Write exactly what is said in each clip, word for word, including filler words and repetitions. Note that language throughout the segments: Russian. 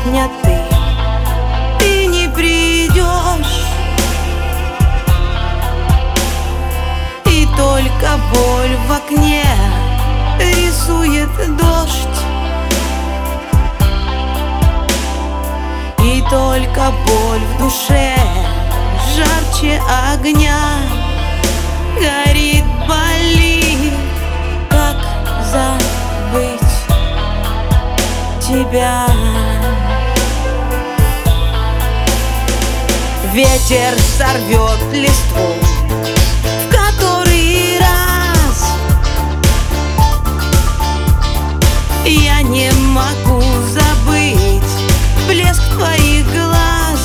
сегодня ты, ты не придешь, и только боль в окне рисует дождь, и только боль в душе жарче огня. Горит, болит, как забыть тебя. Ветер сорвет листву в который раз. Я не могу забыть блеск твоих глаз.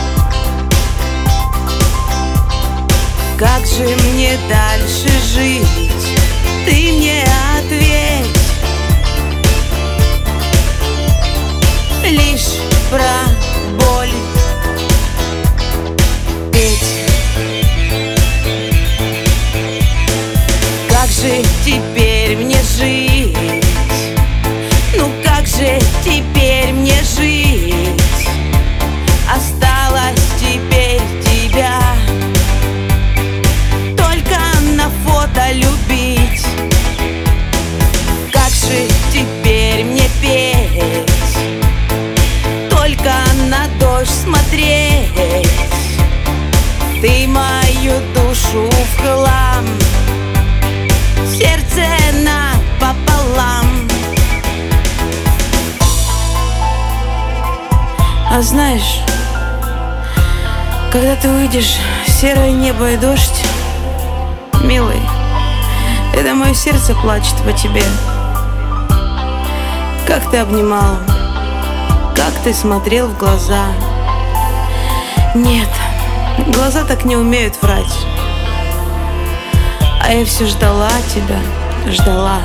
Как же мне дальше жить? Ты мне ответь. Лишь про боль петь. Как же теперь мне жить? Ну как же теперь мне жить? Осталось теперь тебя только на фото любить. Как же теперь мне петь? Только на дождь смотреть. Ты мою душу в хлам, сердце напополам. А знаешь, когда ты увидишь серое небо и дождь, милый, это мое сердце плачет по тебе. Как ты обнимал, как ты смотрел в глаза. Нет, глаза так не умеют врать. А я все ждала тебя, ждала.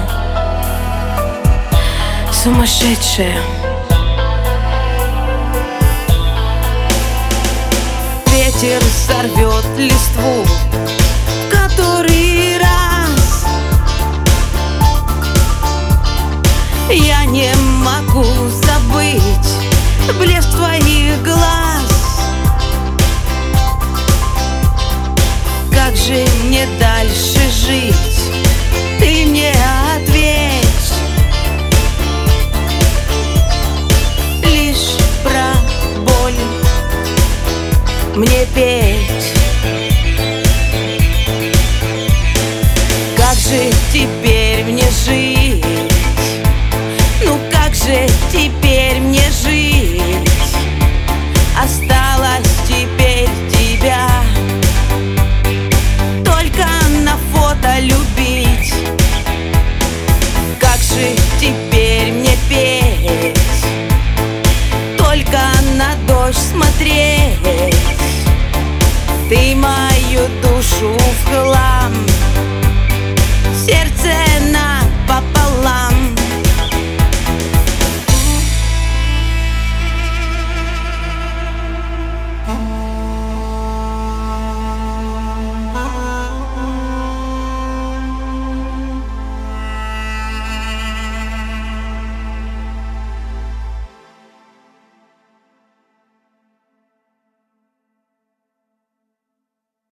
Сумасшедшая. Ветер сорвет листву в который раз. Я не могу забыть блеск твоих глаз. Как же мне дальше жить? Ты мне ответь. Лишь про боль мне петь. Как же теперь мне жить?